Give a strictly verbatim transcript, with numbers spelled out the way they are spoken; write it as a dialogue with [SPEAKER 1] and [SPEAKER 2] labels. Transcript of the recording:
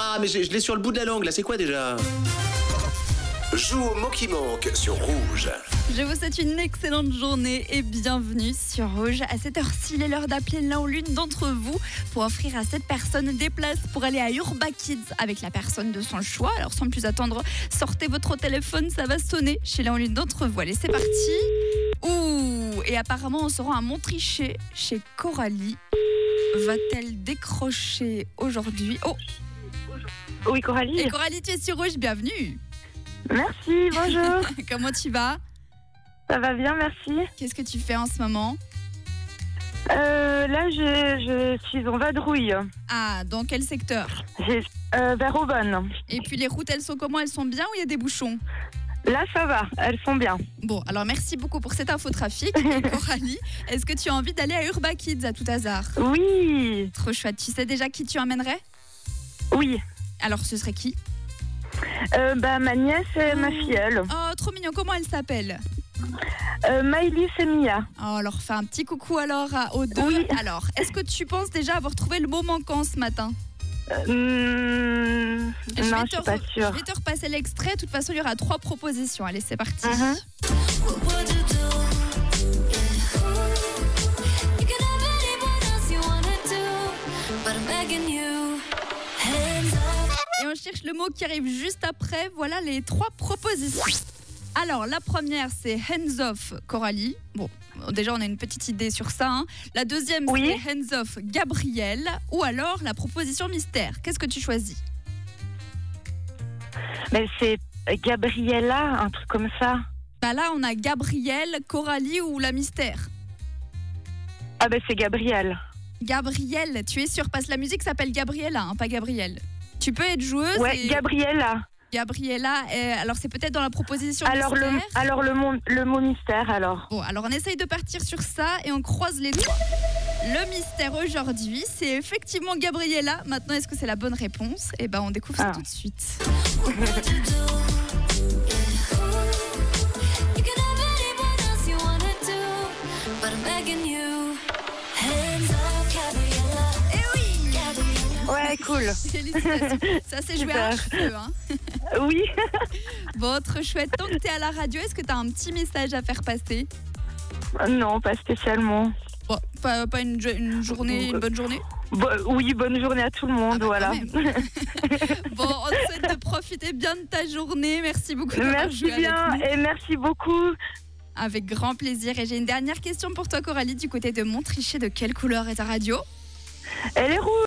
[SPEAKER 1] Ah, mais je, je l'ai sur le bout de la langue, là, c'est quoi déjà? Joue au mot qui manque sur Rouge.
[SPEAKER 2] Je vous souhaite une excellente journée et bienvenue sur Rouge. À cette heure-ci, il est l'heure d'appeler l'un ou l'une d'entre vous pour offrir à cette personne des places pour aller à Urba Kids avec la personne de son choix. Alors sans plus attendre, sortez votre téléphone, ça va sonner chez l'un ou l'une d'entre vous. Allez, c'est parti. Ouh, et apparemment on se rend à Montrichet chez Coralie. Va-t-elle décrocher aujourd'hui? Oh,
[SPEAKER 3] Oui, Coralie.
[SPEAKER 2] et Coralie, tu es sur Rouge, bienvenue.
[SPEAKER 3] Merci, bonjour.
[SPEAKER 2] Comment tu vas?
[SPEAKER 3] Ça va bien, merci.
[SPEAKER 2] Qu'est-ce que tu fais en ce moment?
[SPEAKER 3] Euh, là, je, je suis en vadrouille.
[SPEAKER 2] Ah, dans quel secteur?
[SPEAKER 3] J'ai, euh, vers Aubonne.
[SPEAKER 2] Et puis les routes, elles sont comment? Elles sont bien ou il y a des bouchons?
[SPEAKER 3] Là, ça va, elles sont bien.
[SPEAKER 2] Bon, alors merci beaucoup pour cette infotrafic. Et Coralie, est-ce que tu as envie d'aller à Urba Kids à tout hasard?
[SPEAKER 3] Oui,
[SPEAKER 2] Trop chouette. Tu sais déjà qui tu emmènerais?
[SPEAKER 3] oui.
[SPEAKER 2] Alors ce serait qui?
[SPEAKER 3] Euh, bah, ma nièce et ma filleule.
[SPEAKER 2] Oh, trop mignon. Comment elle s'appelle?
[SPEAKER 3] Euh, Maëlys et Mia.
[SPEAKER 2] Oh, alors fais un petit coucou alors à- aux deux.
[SPEAKER 3] Oui.
[SPEAKER 2] Alors, est-ce que tu penses déjà avoir trouvé le mot manquant ce matin?
[SPEAKER 3] Euh, hmm,
[SPEAKER 2] Je
[SPEAKER 3] non,
[SPEAKER 2] vais
[SPEAKER 3] je
[SPEAKER 2] te
[SPEAKER 3] suis pas
[SPEAKER 2] re-
[SPEAKER 3] sûre.
[SPEAKER 2] Je vais te repasser l'extrait. De toute façon, il y aura trois propositions. Allez, c'est parti.
[SPEAKER 3] Mhm.
[SPEAKER 2] Et on cherche le mot qui arrive juste après. Voilà les trois propositions. Alors, la première, c'est hands off Coralie. Bon, déjà, on a une petite idée sur ça. hein. La deuxième,
[SPEAKER 3] Oui.
[SPEAKER 2] c'est hands off Gabriel. Ou alors, la proposition mystère. Qu'est-ce que tu choisis?
[SPEAKER 3] Mais c'est Gabriella, un truc comme ça.
[SPEAKER 2] Bah là, on a Gabriel, Coralie ou la mystère.
[SPEAKER 3] Ah, ben c'est Gabrielle.
[SPEAKER 2] Gabriel, tu es sûre? Parce que la musique s'appelle Gabriella, hein, pas Gabriel. Tu peux être joueuse.
[SPEAKER 3] Ouais,
[SPEAKER 2] et
[SPEAKER 3] Gabriella.
[SPEAKER 2] Gabriella, euh, alors c'est peut-être dans la proposition
[SPEAKER 3] Alors, le,
[SPEAKER 2] mystère.
[SPEAKER 3] alors le, mot, le mot mystère, alors.
[SPEAKER 2] Bon, alors on essaye de partir sur ça et on croise les doigts. Le mystère aujourd'hui, c'est effectivement Gabriella. Maintenant, est-ce que c'est la bonne réponse? Eh ben, on découvre ça
[SPEAKER 3] Ah.
[SPEAKER 2] tout de suite. Eh oui!
[SPEAKER 3] Ouais, cool.
[SPEAKER 2] Félicitations. Ça s'est joué à un
[SPEAKER 3] Super.
[SPEAKER 2] cheveu, hein.
[SPEAKER 3] Oui.
[SPEAKER 2] Bon, trop chouette. Tant que t'es à la radio, est-ce que t'as un petit message à faire passer?
[SPEAKER 3] Non, pas spécialement.
[SPEAKER 2] Bon, pas, pas une, jo- une journée, une bonne journée?
[SPEAKER 3] Bo- oui, bonne journée à tout le monde,
[SPEAKER 2] Ah bah,
[SPEAKER 3] voilà.
[SPEAKER 2] quand même. Bon, on te souhaite de profiter bien de ta journée. Merci beaucoup d'avoir
[SPEAKER 3] Merci
[SPEAKER 2] joué avec
[SPEAKER 3] bien
[SPEAKER 2] nous.
[SPEAKER 3] et merci beaucoup.
[SPEAKER 2] Avec grand plaisir. Et j'ai une dernière question pour toi, Coralie, du côté de Montrichet. De quelle couleur est ta radio?
[SPEAKER 3] Elle est rouge.